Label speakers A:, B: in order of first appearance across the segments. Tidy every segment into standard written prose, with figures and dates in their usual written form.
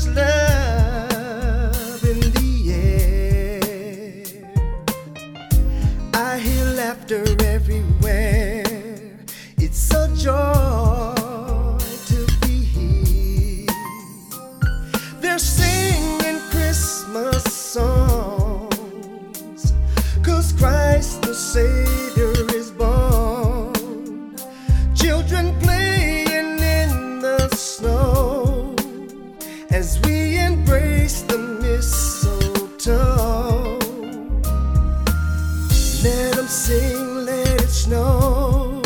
A: There's love in the air. I hear laughter everywhere. It's a joy to be here. They're singing Christmas songs, 'cause Christ the Savior is born. Children playing in the snow as we embrace the mistletoe. Let them sing, let it snow.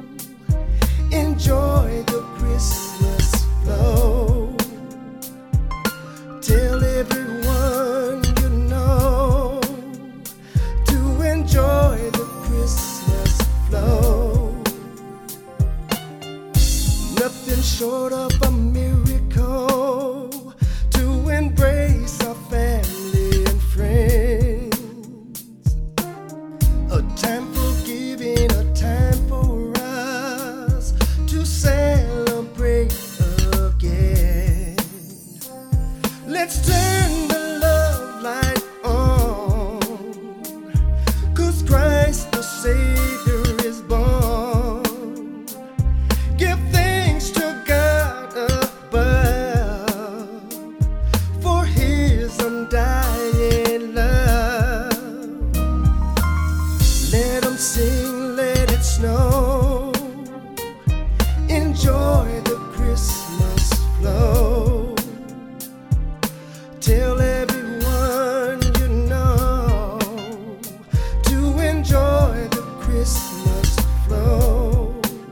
A: Enjoy the Christmas flow. Tell everyone you know to enjoy the Christmas flow. Nothing short of a miracle to embrace our family and friends. A time for giving, a time for us to celebrate again. Let's turn the love light on, 'cause Christ the Savior is born. Give thanks to God above for His undying love. Let them sing, let it snow. Enjoy the Christmas flow. Tell everyone you know to enjoy the Christmas flow.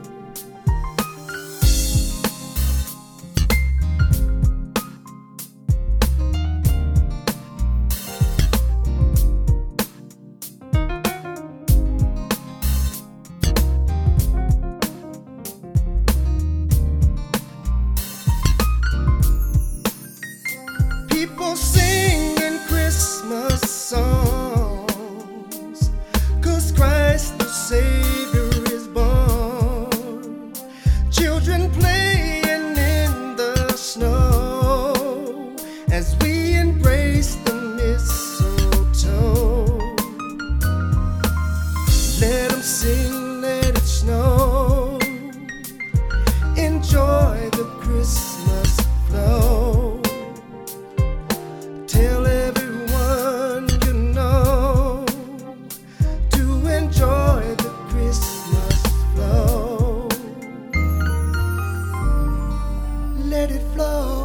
A: People singing Christmas songs, 'cause Christ the Savior is born. Children playing in the snow as we embrace the mistletoe. Let them sing, let it snow. Enjoy the Christmas flow. Tell everyone you know to enjoy the Christmas flow. Let it flow.